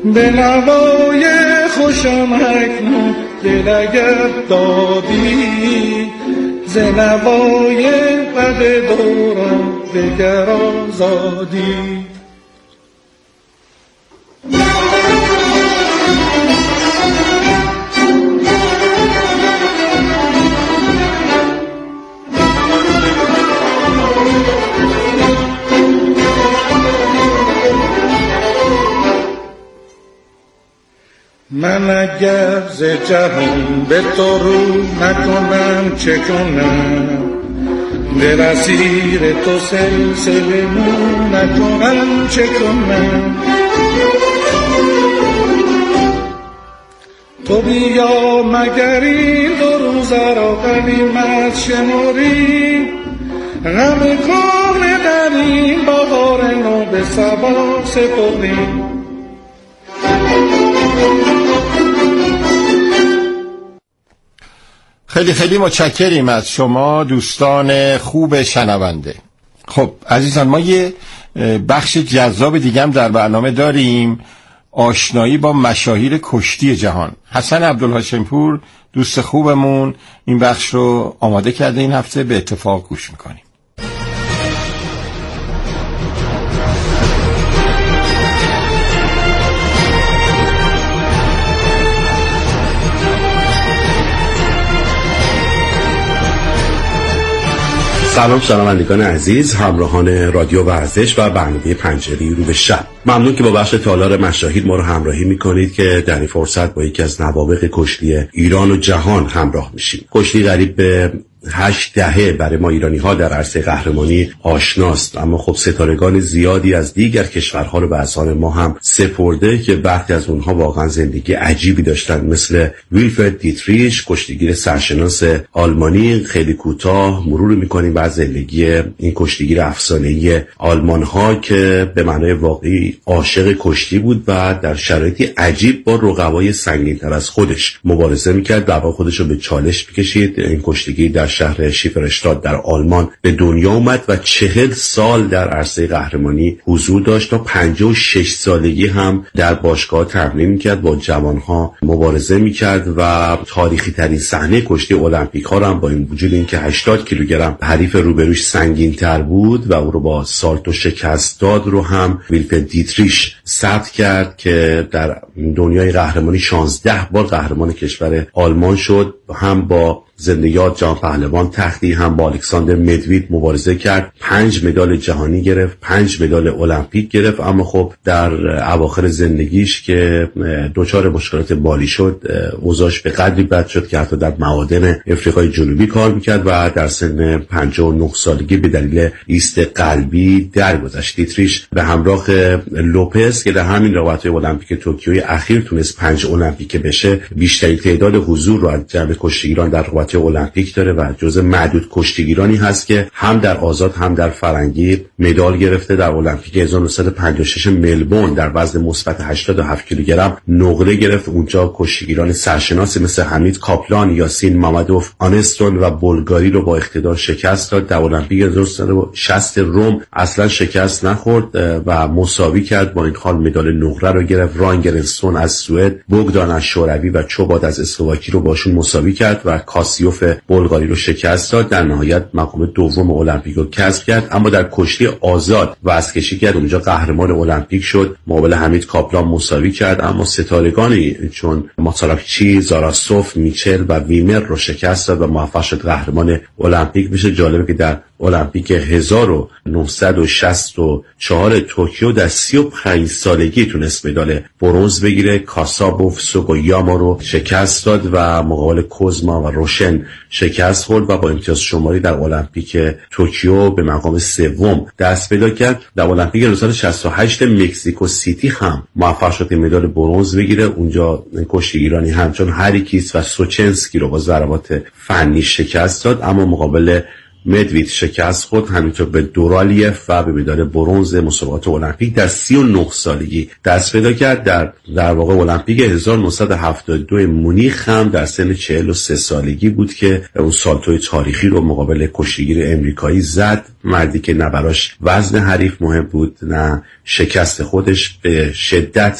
به نوای خوشم اکنون دل اگر دادی، ز نوای بد دوران دگر آزادی. من اگر ز جهان به تو رو نکنم چه کنم، دل اسیر تو سلسله مو نکنم چه کنم. تو بیا مگر این دو روزه را غنیمت شمری، غم کهنه در این بهار نو به صبا سپردیم. خیلی خیلی متشکریم از شما دوستان خوب شنونده. خب عزیزان، ما یه بخش جذاب دیگه هم در برنامه داریم، آشنایی با مشاهیر کشتی جهان. حسن عبدالهاشمپور دوست خوبمون این بخش رو آماده کرده، این هفته به اتفاق گوش میکنیم. سلام شنوندگان عزیز، همراهان رادیو ورزش و برنامه پنجره رو به شب. ممنون که با بخش تالار مشاهیر ما رو همراهی میکنید که در این فرصت با یکی از نوابغ کشتی ایران و جهان همراه میشیم. کشتی قریب به 8 دهه برای ما ایرانی ها در عرصه قهرمانی آشناست، اما خب ستارگان زیادی از دیگر کشورها رو به اذهان ما هم سپرده که برخی از اونها واقعا زندگی عجیبی داشتن، مثل ویلفرد دیتریش، کشتیگیر سرشناس آلمانی. خیلی کوتاه مرور میکنیم بر زندگی این کشتیگیر افسانه‌ای آلمان ها که به معنای واقعی عاشق کشتی بود و در شرایطی عجیب با رقبای سنگین‌تر از خودش مبارزه میکرد، دعوا خودش رو به چالش میکشید. این کشتیگیر در شهر شیفرشتاد در آلمان به دنیا اومد و 40 سال در عرصه قهرمانی حضور داشت تا 56 سالگی هم در باشگاه تمرین میکرد، با جوانها مبارزه میکرد و تاریخی ترین صحنه کشتی المپیک ها هم با این وجود اینکه 80 کیلوگرم حریف روبروش سنگین تر بود و او رو با سالتو شکست داد رو هم ویلفرد دیتریش ثبت کرد که در دنیای قهرمانی 16 بار قهرمان کشور آلمان شد. هم با زندیات جام پهلوان تختی، هم با الکساندر مدوید مبارزه کرد، 5 مدال جهانی گرفت، 5 مدال المپیک گرفت. اما خب در اواخر زندگیش که دچار مشکلات مالی شد، اوضاعش به قدری بد شد که حتی در معادن افریقای جنوبی کار میکرد و در سن 59 سالگی به دلیل ایست قلبی درگذشت. دیتریش به همراه لوپز که در همین رقابت‌های المپیک توکیوی اخیر تونست 5 المپیک بشه، بیشترین تعداد حضور رو از جمع کشتیگیران در رقابت المپیک داره و جزء معدود کشتیگیرانی هست که هم در آزاد هم در فرنگی مدال گرفته. در المپیک 1956 ملبورن در وزن مثبت 87 کیلوگرم نقره گرفت. اونجا کشتیگیران سرشناسی مثل حمید کاپلان، یاسین مامدوف، آنستون و بلگاری رو با اقتدار شکست داد. در المپیک 1960 روم اصلا شکست نخورد و مساوی کرد، با این حال مدال نقره رو گرفت. رانگرنستون از سوئد، بوگدان از شوروی و چوباد از اسلواکی رو باشون مساوی کرد و کاسیوف بلغاری رو شکست داد. در نهایت مقام دوم المپیک رو کسب کرد، اما در کشتی آزاد وزن‌کشی کرد، اونجا قهرمان المپیک شد، مقابل حمید کاپلان مساوی کرد. اما ستارگانی چون ماتاراکچی، زاراسوف، میچل و ویمر رو شکست داد و موفق شد قهرمان المپیک بشه. جالبه که در المپیک 1964 توکیو در 35 سالگی تونست مدال برنز بگیره. کاسابوف سوگویاما رو شکست داد و مقابل کوزما و روشن شکست خورد و با امتیاز شماری در المپیک توکیو به مقام سوم دست پیدا کرد. در المپیک 1968 مکزیکو سیتی هم موفق شد مدال برنز بگیره. اونجا کشتیگیرانی همچون هریکیس و سوچنسکی رو با ضربات فنی شکست داد، اما مقابل مدوید شکست خورد. همینطور به دورالیف و به مدال برنز مسابقات المپیک در 39 سالگی دست پیدا کرد. در واقع المپیک 1972 مونیخ هم در سن 43 سالگی بود که اون سالتوی تاریخی رو مقابل کشتیگیر امریکایی زد، مردی که نه براش وزن حریف مهم بود نه شکست خودش. به شدت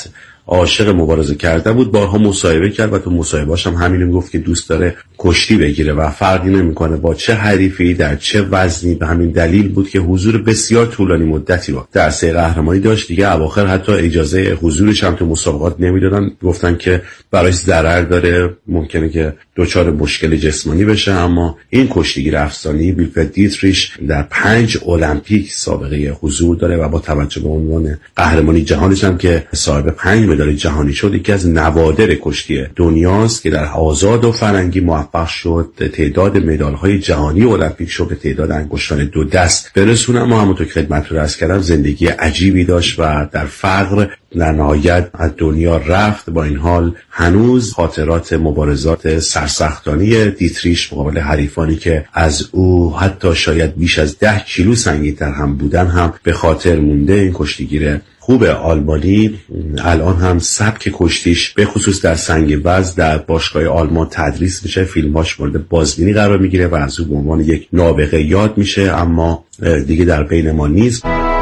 عاشق مبارزه کردن بود، بارها مصاحبه کرد و تو مصاحبه‌اش هم همین میگفت که دوست داره کشتی بگیره و فرقی نمیکنه با چه حریفی در چه وزنی. به همین دلیل بود که حضور بسیار طولانی مدتی رو در سیر قهرمانی داشت. دیگه اواخر حتی اجازه حضورش هم تو مسابقات نمیدادن، گفتن که برایش ضرر داره، ممکنه که دچار مشکل جسمانی بشه. اما این کشتیگیر افسانه‌ای ویلفرد دیتریش در 5 المپیک سابقه حضور داره و با توجه به عنوان قهرمانی جهانیش هم که صاحب 5 مدال جهانی شد، یکی از نوادر کشتی دنیاست که در آزاد و فرنگی موفق شد تعداد مدال‌های جهانی المپیک شد به تعداد انگشتان 2 دست برسونه. اما همونطور که خدمتتون عرض کردم زندگی عجیبی داشت و در فقر در نهایت از دنیا رفت. با این حال هنوز خاطرات مبارزات سرسختانه دیتریش مقابل حریفانی که از او حتی شاید بیش از 10 کیلو سنگین‌تر هم بودن هم به خاطر مونده. این کشتیگیر خوب آلمانی الان هم سبک کشتیش به خصوص در سنگ وزن در باشگاه آلمان تدریس میشه، فیلماش مورد بازبینی قرار میگیره و از او به عنوان یک نابغه یاد میشه، اما دیگه در بین ما نیست.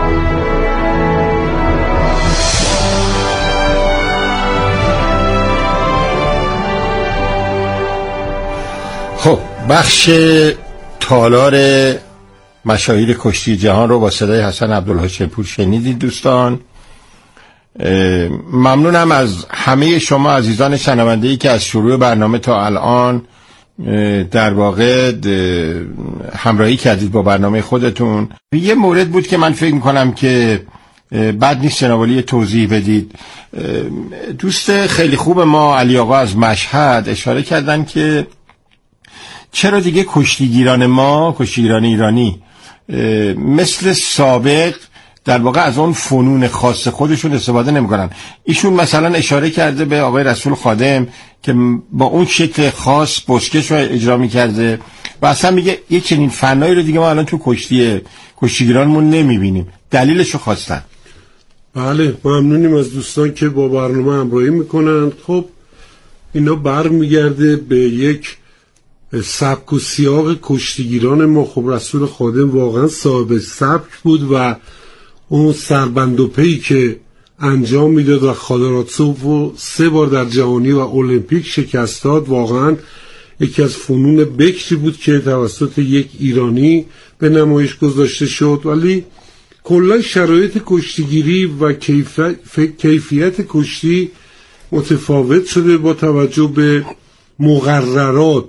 خب بخش تالار مشاهیر کشتی جهان رو با صدای حسن عبدالهاشمپور شنیدید دوستان. ممنونم از همه شما عزیزان شنونده‌ای که از شروع برنامه تا الان در واقع همراهی کردید با برنامه خودتون. یه مورد بود که من فکر میکنم که بد نیست جناب توضیح بدید. دوست خیلی خوب ما علی آقا از مشهد اشاره کردن که چرا دیگه کشتیگیران ما، کشتیگیران ایرانی مثل سابق در واقع از اون فنون خاص خودشون استفاده نمی‌کنن. ایشون مثلا اشاره کرده به آقای رسول خادم که با اون شکل خاص بسکش رو اجرا می‌کرده و اصلا میگه یه چنین فنایی رو دیگه ما الان تو کشتیگیرانمون نمی‌بینیم. دلیلش رو خواستن. بله، ممنونیم از دوستان که با برنامه همراهی می‌کنن. خب اینا برمیگرده به یک سبک و سیاق کشتیگیران ما. خب رسول خادم واقعا صاحب سبک بود و اون سربند و پی که انجام میداد و خالراتسوف رو 3 بار در جهانی و المپیک شکست داد، واقعا یکی از فنون بکری بود که توسط یک ایرانی به نمایش گذاشته شد. ولی کلا شرایط کشتیگیری و کیفیت کشتی متفاوت شده با توجه به مقررات،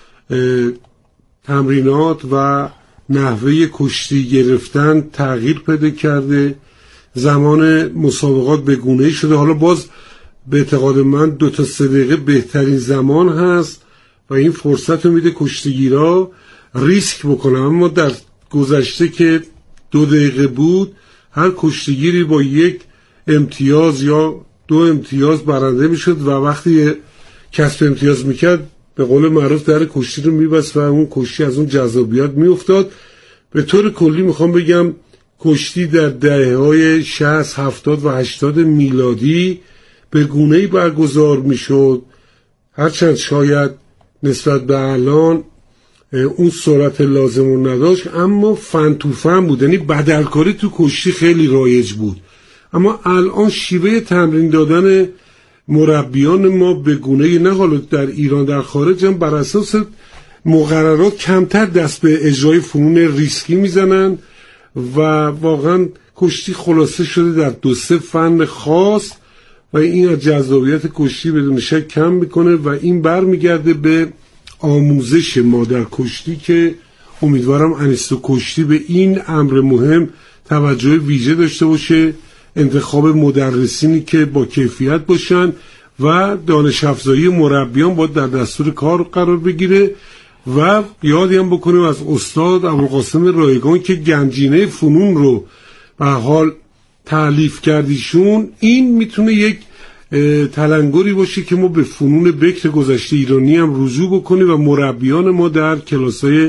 تمرینات و نحوه کشتی گرفتن تغییر پیدا کرده. زمان مسابقات به گونه‌ای شده. حالا باز به اعتقاد من 2 تا 3 دقیقه بهترین زمان هست و این فرصت رو میده کشتیگیرا ریسک بکنن. اما در گذشته که 2 دقیقه بود هر کشتیگیری با 1 امتیاز یا 2 امتیاز برنده میشد و وقتی کسب امتیاز میکرد به قول معروف در کشتی رو میبست و اون کشتی از اون جذابیت میافتاد. به طور کلی میخوام بگم کشتی در دهه‌های 60 70 و 80 میلادی به گونه‌ای برگزار میشد، هرچند شاید نسبت به الان اون سرعت لازم رو نداشت، اما فن تو فن بود. یعنی بدلکاری تو کشتی خیلی رایج بود. اما الان شیوه تمرین دادن مربیان ما به گونه‌ای، نه حالا در ایران در خارج هم، بر اساس مقررات کمتر دست به اجرای فنون ریسکی میزنن و واقعا کشتی خلاصه شده در 2-3 فن خاص و این از جذابیت کشتی بدون شک کم میکنه و این برمیگرده به آموزش ما در کشتی که امیدوارم انیستو کشتی به این امر مهم توجه ویژه داشته باشه، انتخاب مدرسینی که با کیفیت باشن و دانش افزایی مربیان باید در دستور کار قرار بگیره. و یادی هم بکنیم از استاد ابوالقاسم رایگان که گنجینه فنون رو به حال تألیف کردیشون. این میتونه یک تلنگری باشه که ما به فنون بکر گذشته ایرانی هم رجوع بکنیم و مربیان ما در کلاس‌های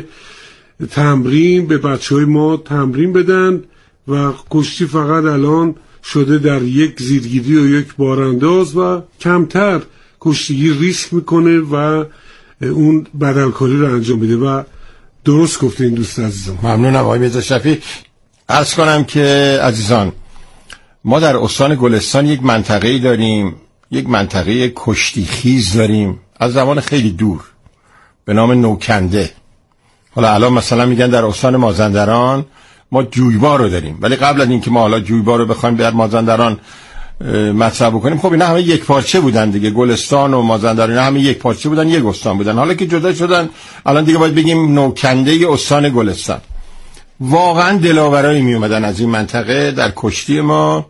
تمرین به بچه‌های ما تمرین بدن و کشتی فقط الان شده در یک زیرگیری و یک بارانداز و کمتر کشتیگیر ریسک میکنه و اون بدلکاری رو انجام میده. و درست گفته این دوست عزیزم. ممنونم آقای میرزا شفیع. عرض کنم که عزیزان ما در استان گلستان یک منطقه‌ای داریم، یک منطقه کشتی خیز داریم از زمان خیلی دور به نام نوکنده. حالا الان مثلا میگن در استان مازندران ما جویبار رو داریم، ولی قبل از اینکه ما حالا جویبار رو بخوایم در مازندران مطرح بکنیم، خب اینا همه یک پارچه بودن دیگه. گلستان و مازندران اینا همه یک پارچه بودن، یک استان بودن. حالا که جدا شدن الان دیگه باید بگیم نوکنده استان گلستان. واقعا دلاورایی می اومدن از این منطقه در کشتی ما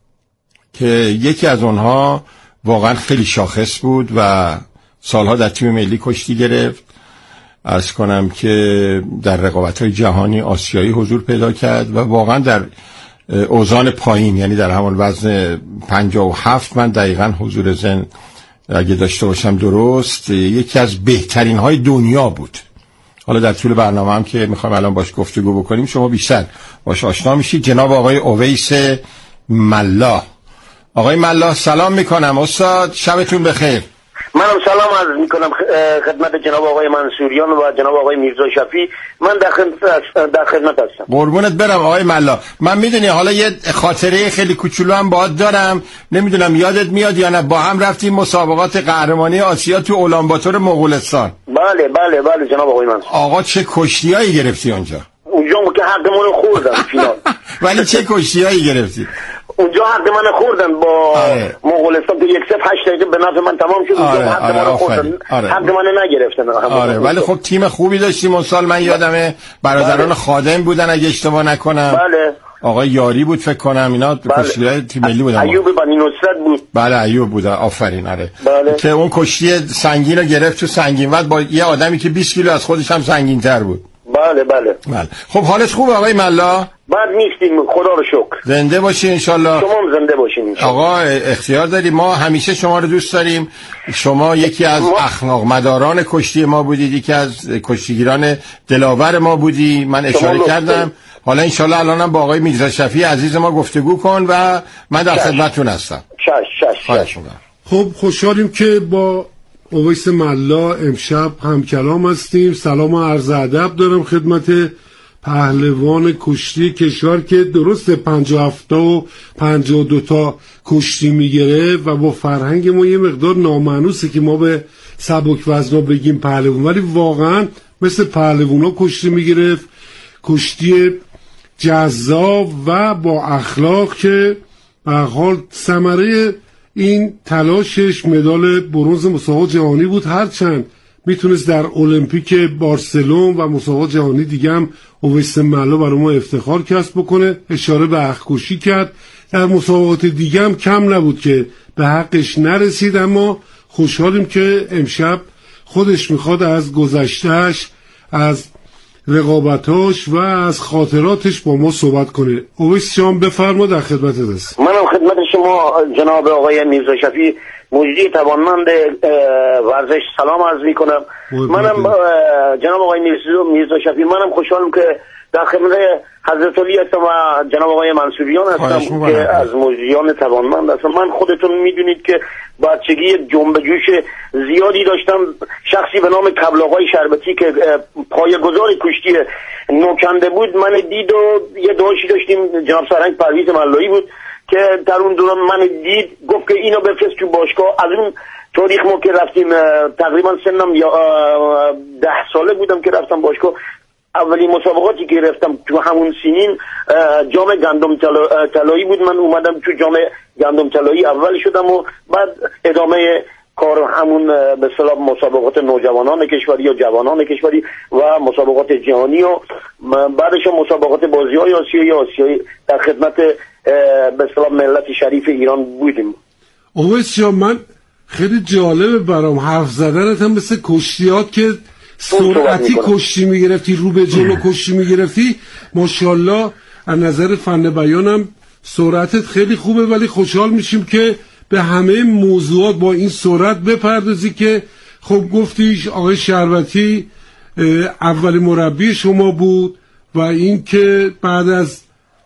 که یکی از اونها واقعا خیلی شاخص بود و سالها در تیم ملی کشتی گرفت. عرض کنم که در رقابت‌های جهانی آسیایی حضور پیدا کرد و واقعا در اوزان پایین، یعنی در همون وزن 57 من دقیقاً حضور ذهن اگه داشته باشم درست، یکی از بهترین های دنیا بود. حالا در طول برنامه هم که میخوایم الان باش گفتگو بکنیم شما بیشتر باش آشنا میشید. جناب آقای اویس ملا. آقای ملا سلام میکنم استاد، شبتون بخیر. منم سلام عرض میکنم خدمت جناب آقای منصوریان و جناب آقای میرزا شفیع. من در خدمت هستم. قربونت برم آقای ملا. من میدونی حالا یه خاطره خیلی کوچولو هم باهات دارم، نمیدونم یادت میاد یا نه. با هم رفتیم مسابقات قهرمانی آسیا تو اولانباتور مغولستان. بله بله بله جناب آقای منصور. آقا چه کشتیایی گرفتی اونجا که حقمون رو خوردن فینال. ولی چه کشتیایی گرفتی اونجا؟ حق من خوردن با مغولستان تو 1-8 دقیقه به نفع من تمام شد. حق من خوردن، حق من نگرفتن. ولی خب تیم خوبی داشتیم اون سال. من یادمه برادران خادم بودن اگه اشتباه نکنم. بله. آقای یاری بود فکر کنم، اینا کشتیای تیم ملی بودن. ایوب بنی نصرت بود. بله ایوب بود، آفرین. آره بله. که اون کشتی سنگین رو گرفت تو سنگین با یه آدمی که 20 کیلو از خودش هم سنگین‌تر بود. بله بله بله. خب حالش خوبه آقای ملا؟ بعد نیستیم خدا رو شکر. زنده باشی انشالله. شما هم زنده باشین انشالله. آقا اختیار داری، ما همیشه شما رو دوست داریم. شما یکی از اخلاق مداران کشتی ما بودید، یکی از کشتیگیران دلاور ما بودی. من اشاره کردم. حالا انشالله الانم با آقای میرزا شفیع عزیز ما گفتگو کن و من در خدمتتون هستم. چش. خب خوشحالیم که با اویس ملا امشب همکلام هستیم. سلام و عرض ادب دارم خدمت پهلوان کشتی کشور که درست 57 و 52 تا کشتی میگیره و با فرهنگ ما یه مقدار نامانوسه که ما به سبک وزنا بگیم پهلوان، ولی واقعا مثل پهلوانا کشتی میگرفت. کشتی جذاب و با اخلاق که به حال ثمره این تلاشش مدال برنز مسابقات جهانی بود. هرچند میتونست در المپیک بارسلون و مسابقات جهانی دیگه هم اویس ملا برای ما افتخار کسب بکنه. اشاره به حق‌کشی کرد. در مسابقات دیگه هم کم نبود که به حقش نرسید، اما خوشحالیم که امشب خودش میخواد از گذشتهش، از رقابتاش و از خاطراتش با ما صحبت کنه. اویس جان بفرما، در خدمتت هستم. منم خدمت شما جناب آقای میرزا شفیع مجری توانمند ورزش سلام عرض میکنم. منم جناب آقای میرزا شفیع، منم خوشحالم که در خدمت حضرت علی هستم و جناب آقای منصوریان هستم که از مجریان توانمند هستم. من خودتون میدونید که بچگی جنب جوش زیادی داشتم. شخصی به نام کبل آقای شربتی که پایه‌گذار کشتی نوکنده بود من دید و یه داشتی داشتیم، جناب سرهنگ پرویز ملایی بود که در اون دوران من دید، گفت که اینو بفرست تو باشگاه. از اون تاریخ ما که رفتیم، تقریبا سنم 10 ساله بودم که رفتم باشگاه. اولین مسابقاتی که رفتم تو همون سنین جام گندم طلایی بود. من اومدم تو جام گندم طلایی اول شدم و بعد ادامه کار همون به اصطلاح مسابقات نوجوانان کشوری یا جوانان کشوری و مسابقات جهانی و بعدش مسابقات بازی‌های آسیایی در خدمت به اصطلاح ملت شریف ایران بودیم. اویس جان، من خیلی جالبه برام حرف زدنت هم مثل کشتیات که سرعتی کشتی میگرفتی، رو به جلو کشتی میگرفتی. ماشاءالله از نظر فن بیانم سرعتت خیلی خوبه، ولی خوشحال میشیم که به همه موضوعات با این سرعت بپردازی که خب گفتیش آقای شربتی اول مربی شما بود و این که بعد از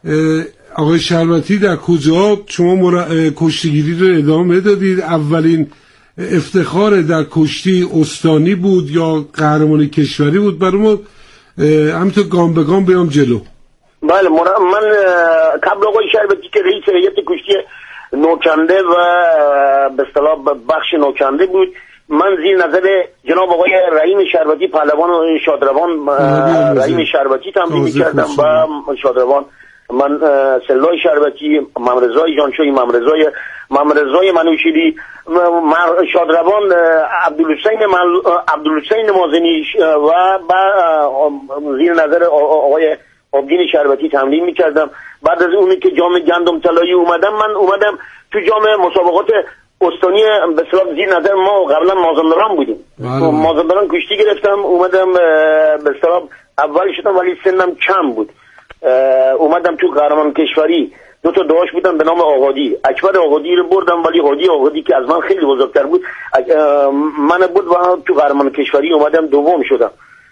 آقای شربتی در کجا شما کشتیگیری رو ادامه دادید. اولین افتخار در کشتی استانی بود یا قهرمانی کشوری بود؟ برای ما همینطور گام به گام بیام جلو. بله من قبل آقای شربتی که رئیس هیئت کشتی نوکنده و به اصطلاح بخش نوکنده بود، من زیر نظر جناب آقای رحیم شربتی پهلوان شادروان رحیم شربتی تمرین می‌کردم و شادروان من سلای شربتی، ممرزای جانشوی، ممرزای منوشیری، شادروان عبدالحسین مازنی و زیر نظر آقای آبدین شربتی تمرین می‌کردم. بعد از اونی که جام گندم طلایی من اومدم تو جام مسابقات استانی به اصطلاح زیر نظر ما قبلا مازندران بودیم. مازندران کشتی گرفتم، اومدم به اصطلاح اول شدم ولی سنم کم بود. اومدم تو قهرمان کشوری، دو تا داشت بودم به نام آقادی، اکبر آقادی رو بردم ولی هادی آقادی که از من خیلی بزرگتر بود من بود و تو قهرمان کشوری اومدم دوم شدم.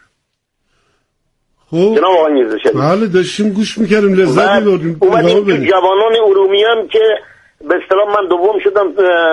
جناب آقای میرزاشفی، بله داشتیم گوش میکردیم، لذت میبردیم. اومدیم تو جوانان ارومیه که به اصطلاح من دوم شدم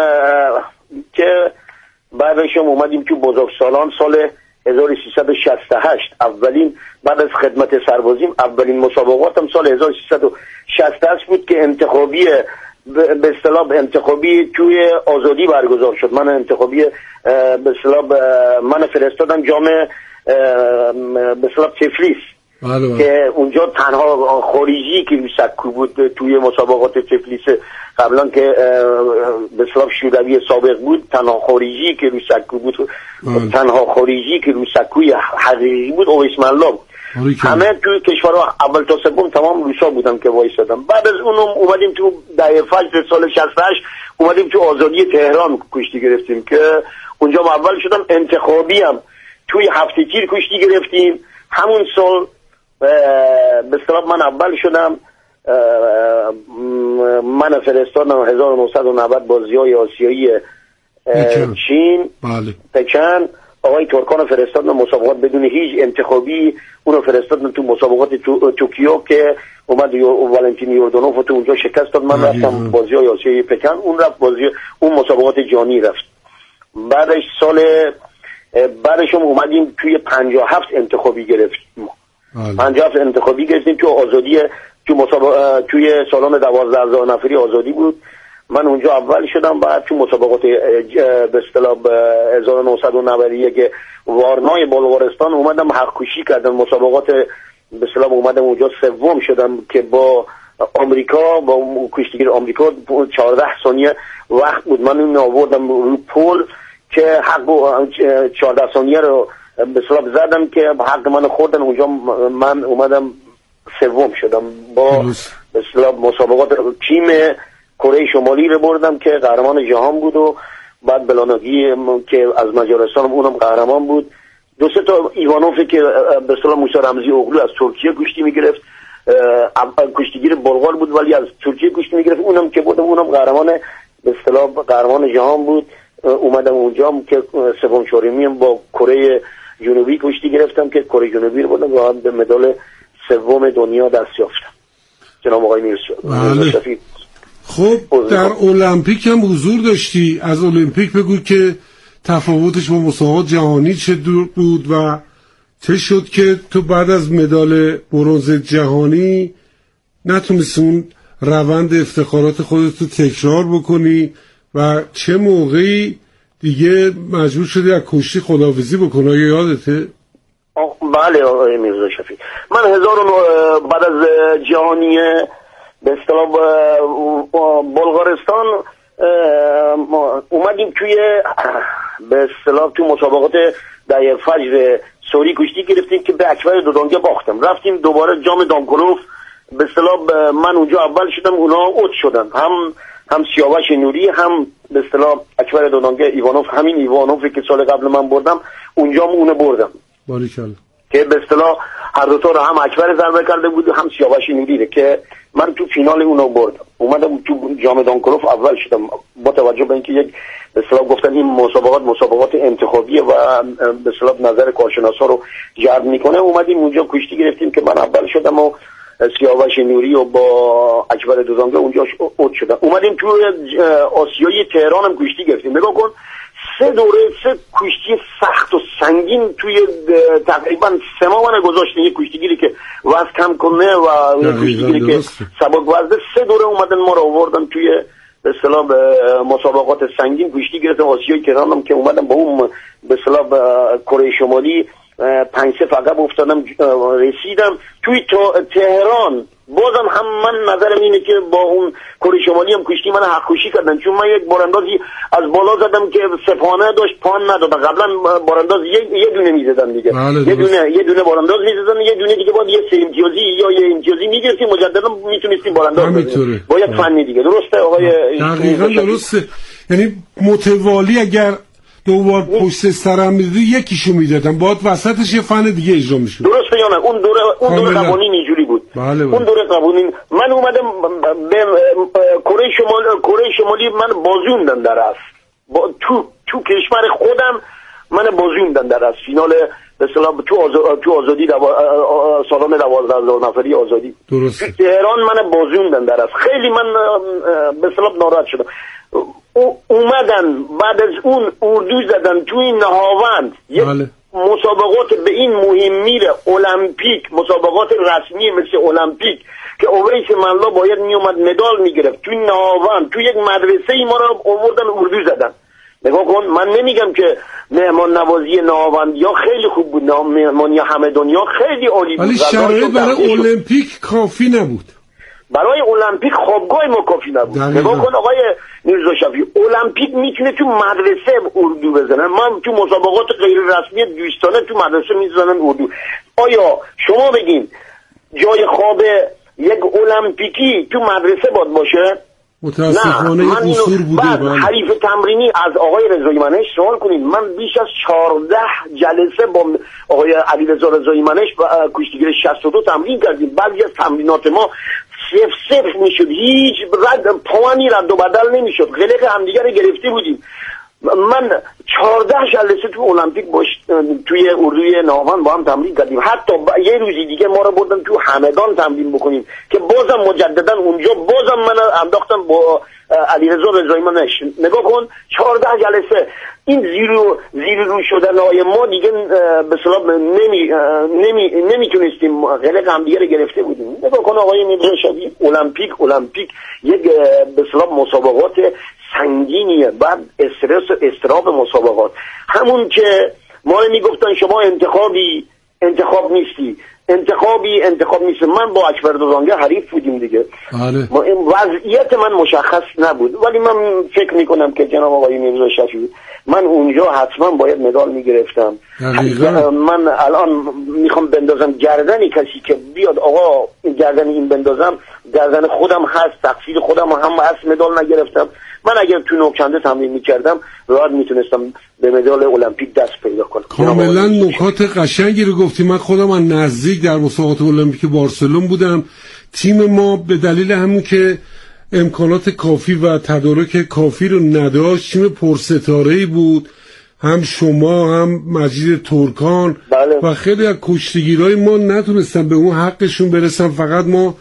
که بعدش اومدیم تو بزرگسالان سال 1368 اولین بعد از خدمت سربازیم اولین مسابقاتم سال 1368 بود که انتخابی به اصطلاح انتخابی توی آزادی برگزار شد. من انتخابی به اصطلاح من فرستادم جام به اصطلاح تفلیس که اونجا تنها خارجی که روی سکو بود توی مسابقات تفلیس قبلا که به اصطلاح شوروی سابق بود، تنها خارجی که روی سکو بود، تنها خارجی که روی سکوی حقیقی بود او اسم الله. همه توی کشورها اول تا سوم تمام روسا بودم که وایسادم. بعد از اونم اومدیم تو دهه فجر سال 68 اومدیم تو آزادی تهران کشتی گرفتیم که اونجا اول شدم. انتخابی هم توی هفته تیر کشتی گرفتیم همون سال به اصطلاح من اول شدم. من فرستادم 1990 بازی‌های آسیایی چین پکن، آقای ترکان فرستادن مسابقات بدون هیچ انتخابی، اونو فرستادن تو مسابقات توکیو که اومد والنتین یوردانوف تو اونجا شکست داد. من رفتم بازی‌های آسیایی پکن، اون رفت اون مسابقات جانی رفت. بعدش اومدیم توی 57 انتخابی گرفتیم. 57 انتخابی گرفتیم تو آزادی، توی سالن 12,000 نفری آزادی بود. من اونجا اول شدم. بعد تو مسابقات به اصطلاح 1991 وارنای بلغارستان اومدم حق کشی کردم. مسابقات به اصطلاح اومدم اونجا سوم شدم که با آمریکا، با کشتیگیر آمریکا 14 ثانیه وقت بود. من اون آوردم رو پول که حق 14 ثانیه رو به اصطلاح زدم که حق من خوردن. اونجا من اومدم سوم شدم. با به اصطلاح مسابقات تیم کره شمالی رو بردم که قهرمان جهان بود و بعد بلاناگی که از مجارستان اونم قهرمان بود. دو سه تا ایوانوف که به اصطلاح موسی رمزی اوغلو از ترکیه کشتی میگرفت، کشتیگیر بلغار بود ولی از ترکیه کشتی میگرفت، اونم که بودم اونم قهرمان به اصطلاح قهرمان جهان بود. اومدم اونجا که سوم چهارمی با کره جنوبی کشتی گرفتم که کره جنوبی رو بردم و به مدال سوم دنیا دست یافتم. جناب آقای میرزاشفی، خب در المپیک هم حضور داشتی. از المپیک بگو که تفاوتش با مسابقات جهانی چه بود و چه شد که تو بعد از مدال برنز جهانی نتونستی اون روند افتخارات خودت رو تکرار بکنی و چه موقعی دیگه مجبور شدی از کشتی خداحافظی بکنی؟ یادته؟ بله آقای میرزاشفی، من بعد از جهانی به اصطلاح بلغارستان اومدیم توی به اصطلاح تو مسابقات دهه فجر سوری کشتی گرفتیم که به اکبر دودانگه باختم. رفتیم دوباره جام دامکلوف به اصطلاح من اونجا اول شدم، اونا اوت شدن، هم سیاوش نوری هم به اصطلاح اکبر دودانگه ایوانوف. همین ایوانوفی که سال قبل من بردم اونجا اونو بردم. باریکلا. که به اصطلاح هر دو تا رو هم اکبر ضربه کرده بود هم سیاوش نوری که من تو فینال اونو بردم. اومدم تو جام دامکلوف اول شدم با توجه به اینکه یک به اصطلاح گفتن این مسابقات انتخابیه و به اصطلاح نظر کارشناسا رو جلب میکنه. اومدیم اونجا کشتی گرفتیم که من اول شدم و سیاوش نوری و با اکبر دودانگه اونجا اوت شدم. اومدیم تو آسیایی تهران هم کشتی گرفتیم. نگاه کن، 3 دوره 3 کشتی سخت و سنگین توی تقریبا 3 ماه من گذاشتن. یک کشتیگیری که وزن کم کنه و کشتیگیری که سبک وزنه 3 دوره اومدن ما رو آوردن توی به اصطلاح مسابقات سنگین کشتی گرفتم. آسیای کرانم که اومدم با اون به اصطلاح کره شمالی 5-0 عقب افتادم، رسیدم توی تهران. بازم هم من نظرم اینه که با اون کره شمالی هم کشتی من حق کشی کردن، چون من یک باراندازی از بالا زدم که سپانه داشت پان نداد. قبلا بارانداز یه دونه میزدن دیگه، یه دونه بارانداز میزدن، یه دونه دیگه باید یه 3 امتیازی یا یه امتیازی میگرفتیم مجددا میتونستیم بارانداز بزنیم با یک فنی دیگه. درسته آقای؟ دقیقاً درسته. یعنی متوالی اگر دوبار پشت سرم میدادی یکیشو میدادم باید وسطش یه فن دیگه اجرا میشد. درسته یا نه؟ اون دوره قوانین اینجوری بود. بله. اون دوره قوانین من اومدم به کره شمالی من بازوندن در است تو کشور خودم من بازوندن در است فینال به اصطلاح تو آزادی سالن 12,000 نفری آزادی. درسته. تو تهران من بازوندن در است. خیلی من به اصطلاح ناراحت شدم. اومدن بعد از اون اردو زدن توی نهاوند یک مسابقات به این مهم میره المپیک، مسابقات رسمی مثل المپیک که اویس ملا باید میومد مدال میگرفت توی نهاوند توی یک مدرسه ای ما رو آوردن اردو زدن. نگاه کن، من نمیگم که مهمان نوازی نهاوند یا خیلی خوب بود، مهمانی همه دنیا خیلی عالی بود، ولی شرایط برای المپیک کافی نبود. برای المپیک خوابگاه ما کافی نبود. نگاه کن آقای میرزا شفیعی، المپیک میتونه تو مدرسه اردو بزنن. من تو مسابقات غیر رسمی دوستانه تو مدرسه میزنن اردو. آیا شما بگین جای خواب یک المپیکی تو مدرسه باشه؟ متاسفانه نه. من قصور بوده. بعد حریف تمرینی از آقای رضایی منش سوال کنین. من بیش از 14 جلسه با آقای علیرضا رضایی منش کشتیگیر 62 تمرین کردیم. بعضی از تمرینات ما 0-0 میشد، هیچ پوانی رد و بدل نمیشد، غلق همدیگه رو گرفته بودیم. من 14 جلسه تو المپیک توی اردوی نهاوند با هم تمرین کردیم. حتی یه روزی دیگه ما رو بردن تو همدان تمرین بکنیم که بازم مجددا اونجا بازم من انداختم با علیرضا رضایی منش. نگاه کن 14 جلسه. این زیر رو شدن های ما دیگه به اصطلاح نمیتونستیم، غلق هم دیگه رو گرفته بودیم. نگاه کن آقای میرزا شفیعی، المپیک یک به اصطلاح مسابقات سنگینیه، بعد استرس و اضطراب مسابقات. همون که ما میگفتن شما انتخاب نیستی، انتخاب نیست. من با اکبر دوزانگه حریف بودیم دیگه. وضعیت من مشخص نبود، ولی من فکر میکنم که جناب آقای میرزا شفیعی من اونجا حتما باید مدال میگرفتم. من الان میخوام بندازم گردن کسی که بیاد آقا گردن این بندازم، گردن خودم هست، تقصیر خودم هم هست، مدال نگرفتم. من اگر تو نوکنده تمرین میکردم راحت میتونستم به مدال المپیک دست پیدا کنم. کاملا نکات قشنگی رو گفتی. من خودم از نزدیک در مسابقات المپیک بارسلون بودم. تیم ما به دلیل همون که امکانات کافی و تدارک کافی رو نداشت، تیم پرستاره‌ای بود. هم شما هم مجید ترکان. بله. و خیلی از کشتیگیرای ما نتونستن به اون حقشون برسن. فقط ما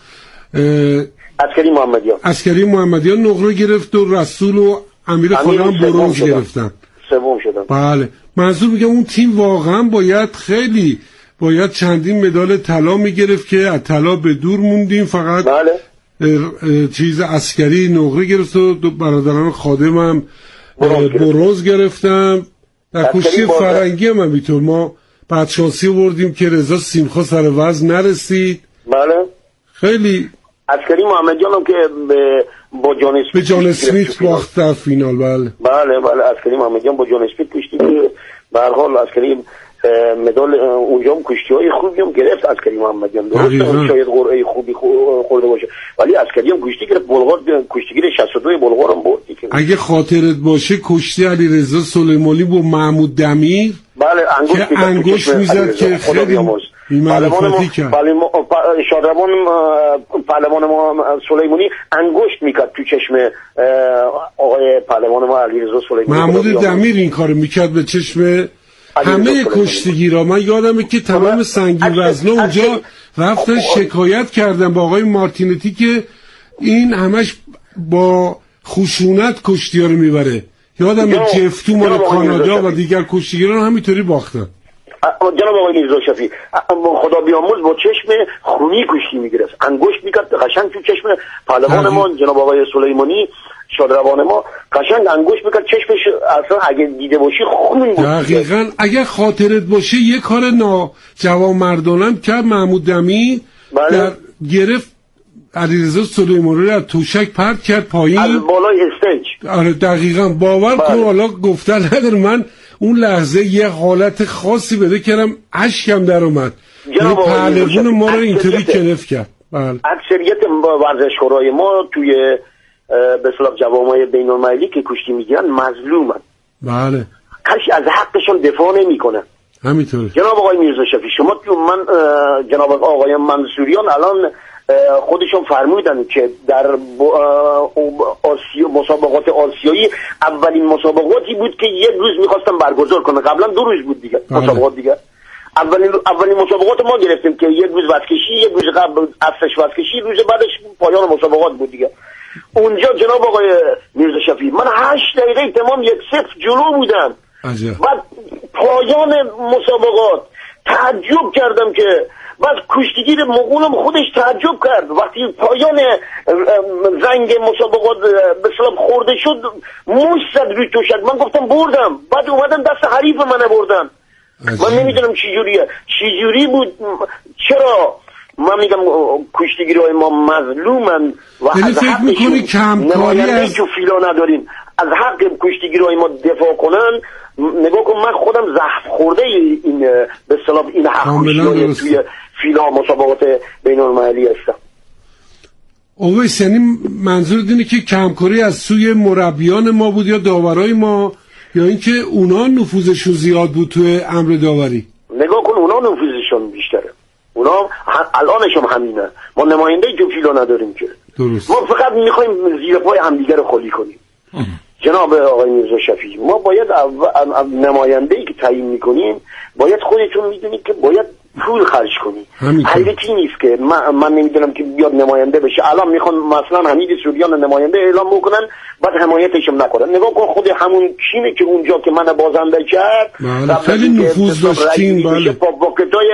عسکری محمدیان نقره گرفت و رسول و امیر خانم برنز گرفتن. سوم شدن. بله. منظور میگم اون تیم واقعا باید چندین مدال طلا میگرفت که از طلا به دور موندیم. فقط بله. چیز عسکری نقره گرفت و برادران خادمم برنز گرفتم. در کشتی فرنگی هم همینطور ما بدشانسی آوردیم که رضا سیمخا سر وزن نرسید. بله. خیلی عسکری محمدیان هم که با جان اسمیت باخت در فینال. بله عسکری محمدیان با جان اسمیت کشتی که به هر حال عسکری مدال اونجا هم کشتی‌های خوبی هم گرفت. عسکری محمدیان درسته شاید قرعه خوبی خورده باشه، ولی عسکری هم کشتی گرفت. بلغار کشتیگیر 62 بلغار هم برد. اگه خاطرت باشه کشتی علیرضا سلیمانی با محمود دمیر که انگشت میزد که خیلی بی‌معرفتی کرد. شادروان پهلوان ما سلیمانی انگشت میکرد تو چشم آقای پهلوان ما علیرضا سلیمانی. محمود دمیر این کارو میکرد به چشم همه کشتیگیرا. من یادمه که تمام سنگین وزنا اونجا رفتن شکایت کردن با آقای مارتینتی که این همش با خشونت کشتی‌ها رو میبره. یادم جفتو مال کانادا و دیگر کشتیگیران همینطوری باختن. جناب آقای میرزا شفیع خدا بیامرز با چشم خونی کشتی میگرفت، انگشت میکرد قشنگ تو چشم پهلوان ما جناب آقای سلیمانی شادروان ما قشنگ انگشت میکرد چشمش اصلا اگه دیده باشی خون بود. دقیقاً اگر خاطرت باشه یه کار ناجوانمردانه کرد محمود دمی در گرفت علیرضا سلیمانی رو از توشک پرت کرد پایین از بالای استیج. آره دقیقاً باور کن حالا گفتن نداره من اون لحظه یه حالت خاصی بده کردم اشکم در اومد. پهلوان ما رو اینطوری کنف کرد. اکثریت ورزشکارای ما توی به اصطلاح جوامع بین‌المللی که کشتی میگیرن مظلومن. بله. کسی از حقشون دفاع نمیکنه. همینطوره. جناب آقای میرزا شفیع شما من جناب آقای منصوریان الان خودشون فرمودن که در مسابقات آسیایی اولین مسابقاتی بود که یک روز میخواستن برگزار کنن، قبلا 2 روز بود دیگه. مسابقات دیگه اولین مسابقات ما گرفتیم که یک روز وزکشی، یک روز قبل اصلش وزکشی، روز بعدش پایان مسابقات بود دیگه. اونجا جناب آقای میرزا شفیع من 8 دقیقه تمام 1-0 جلو بودم. بعد پایان مسابقات تعجب کردم که بعد کشتیگیر مغولم خودش تعجب کرد وقتی پایان زنگ مسابقات به اصطلاح خورده شد موش زد روی توشک. من گفتم بردم، بعد اومدن دست حریف من بردن. من نمیدونم چی جوری بود. چرا من میگم کشتیگیرهای ما مظلومن و از حقشون نماینده جو فیلا نداریم. از حق کشتیگیرهای ما دفاع کنن. نگاه کن من خودم زخم خورده این به اصطلاح این حق کشتیگیرهای توی فیلا مسابقات بین‌المللی هستم. اویس یعنی منظور اینه که کمکاری از سوی مربیان ما بود یا داورای ما یا اینکه اونا نفوذشون زیاد بود توی امر داوری؟ نگاه کن اونا نفوذشون بیشتره. اونا الانشون همینه. ما نماینده جو فیلا نداریم که. درست. ما فقط میخوایم زیر پای همدیگه رو خالی کنیم. جناب آقای میرزا شفیع ما باید نماینده‌ای که تعیین میکنیم باید خودتون میدونید که باید پول خرج کنی. حقیقتی نیست که من نمیدونم که بیاد نماینده بشه. الان میخوان مثلا حمید سوریان نماینده اعلام بکنن بعد حمایتشم نکنن. نگاه کن خود همون کینه که اونجا که من بازنده کرد خیلی نفوذ داشت کین. بله پاکتای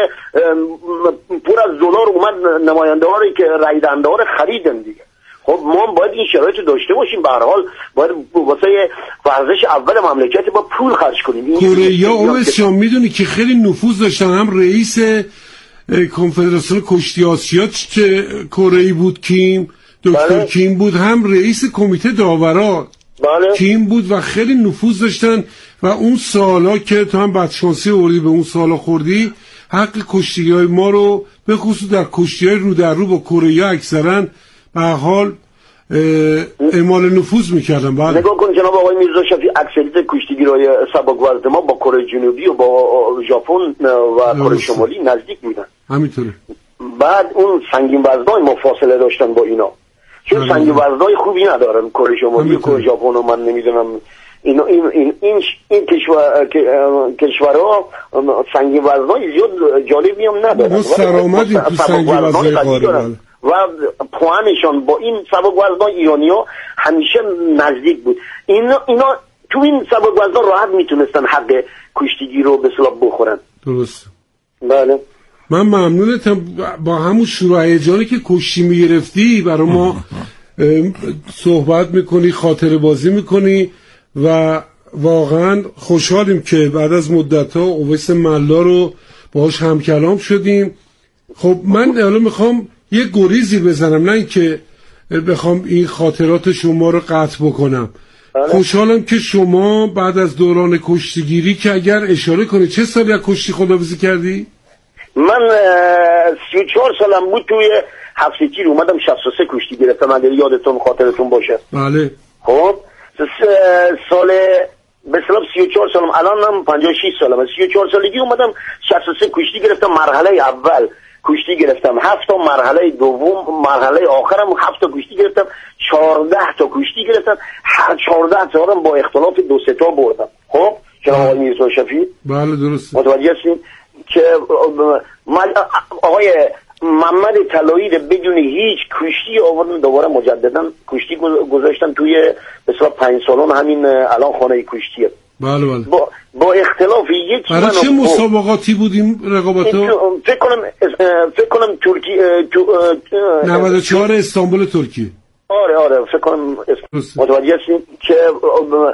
پر از دلار اومد نماینده ها رو که رای دهنده ها رو خریدن دیگه. خب ما باید این شرایط داشته باشیم. به هر حال باید واسه ورزش اول مملکت با پول خرج کنیم. کره اویس شما میدونی که خیلی نفوذ داشتن. هم رئیس کنفدراسیون کشتی آسیا که کره‌ای بود کیم دکتر کیم بود، هم رئیس کمیته داورا کیم بود و خیلی نفوذ داشتن و اون سالا که تو هم بدشانسی آوردی به اون سالا خوردی حق کشتی‌های ما رو به خصوص در کشتی‌های رو در رو با کره اکثرا به حال اعمال نفوذ میکردن. بله نگاه کن جناب آقای میرزا شفیع اکثریت کشتیگیرای سبک‌وزن ما با کره جنوبی و با ژاپن و کره شمالی نزدیک بودن. همینطوره. بعد اون سنگین وزنای ما فاصله داشتن با اینا چون سنگین وزنای خوبی ندارن کره شمالی و کره ژاپن و من نمیدونم این کشورها سنگین وزنای زیاد جالبی هم ندارن. ما سرآمدی تو سنگین وزنای قاره و پوانشان با این سبک وزنای ایرانی‌ها همیشه نزدیک بود. اینا تو این سبک وزنا راحت میتونستن حق کشتیگیر رو به اصطلاح بخورن. درست. بله من ممنونتم با همون شروع هیجانی که کشتی میگرفتی برای ما صحبت میکنی، خاطره بازی میکنی و واقعا خوشحالیم که بعد از مدت‌ها اویس ملا رو باهاش همکلام شدیم. خب من الان میخوام یه گریزی بزنم، نه اینکه بخوام این خاطرات شما رو قطع بکنم. خوشحالم که شما بعد از دوران کشتیگیری که اگر اشاره کنی چه سالی از کشتی خداحافظی کردی؟ من 34 سالم بود توی هفته تیر اومدم 63 کشتی گرفتم اگر یادتون خاطرتون باشه. بله. خب سال به اصطلاح 34 سالم الانم 56 سالم. 34 سالگی اومدم 63 کشتی گرفتم. مرحله اول کشتی گرفتم 7 تا، مرحله دوم مرحله آخرم 7 تا کشتی گرفتم، 14 تا کشتی گرفتم. هر 14 تا رو با اختلاف 2-3 تا بردم. خب جناب آقای میرزا شفیع بله درست متوجه هستین که آقای محمد طلایی رو بدون هیچ کشتی آوردن دوباره مجددا کشتی گذاشتن توی مثلا 5 سالن همین الان خانه کشتیه. بله بله. با اختلاف یک برای چه مسابقاتی بودیم رقابت‌ها؟ فکر کنم ترکیه 94 استانبول ترکیه. آره فکر کنم متوجه هستیم که